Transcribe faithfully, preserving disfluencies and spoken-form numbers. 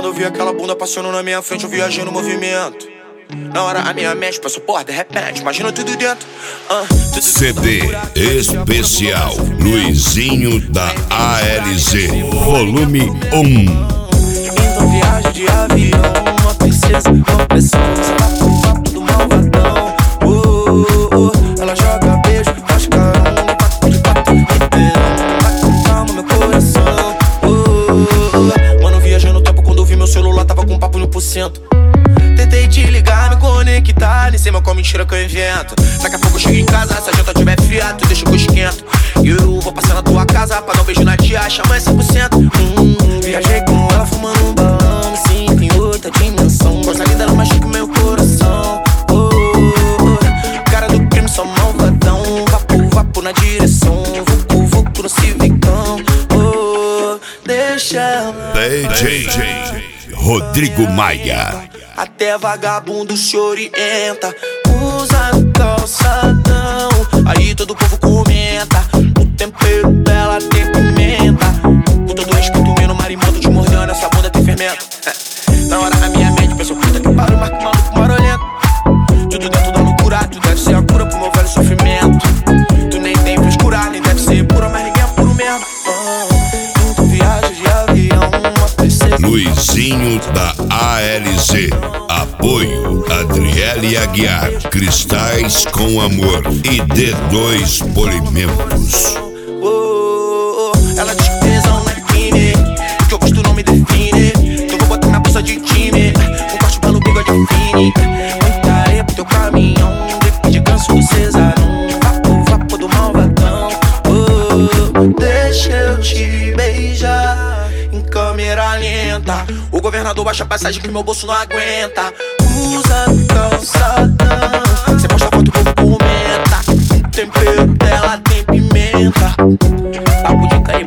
Quando eu vi aquela bunda passando na minha frente, eu viajei no movimento. Na hora a minha mente passou por de repente, imagina tudo dentro. uh, tudo C D especial Luizinho da A L Z, volume um. Então viagem de avião, uma princesa, uma pressão. Você tá com papo do malvadão. oh, oh, oh. Ela joga beijo, faz caramba, papo de papo, inteirão. Vai com calma meu coração. oh, oh, oh. Mano, viajei no tempo quando eu vi meu celular, tava com papo no por cento. Tentei te ligar, me conectar, nem sei mais qual mentira que eu invento. Daqui a pouco eu chego em casa, se a janta tiver fria, tu deixa que eu esquento. E eu vou passar na tua casa pra dar um beijo na tia, chama cem por cento. hum, Viajei com ela fumando um balão, me sinto em outra dimensão. Coisa linda, ela machuca meu coração. oh, oh, oh. Cara do crime, só malvadão. Vapo, vapo na direção, vucu, vucu no civicão. oh, Deixa ela D J Rodrigo Maia. Até vagabundo se orienta, usa calçadão, aí todo o povo comenta. O tempero dela tem pimenta. Com todo respeito, meu marimbondo te mordendo, essa bunda tem fermento. Na hora a minha mente pensou, puta que pariu, marca maluco marolento. Tudo dentro da loucura, tu deve ser a cura pro meu velho sofrimento. Tu nem tem frescura, nem deve ser pura, mas ninguém é puro mesmo. oh, Tu viaja de avião, uma princesa. Luizinho da A L Z. Apoio Adriele Aguiar, Cristais com Amor e D dois Polimentos. oh, oh, Ela diz que tesão não é crime, que eu gosto não me define. Então vou botar na bolsa de time, um corte pelo bigode fine. Muita areia pro teu caminhão, depois de ganso do cesarão. Vapo, vapo do malvadão. oh, Deixa eu te beijar em câmera lenta. O governador baixa a passagem que meu bolso não aguenta. Usa calçadão, cê posta foto e o povo comenta. O tempero dela tem pimenta. Papo de cair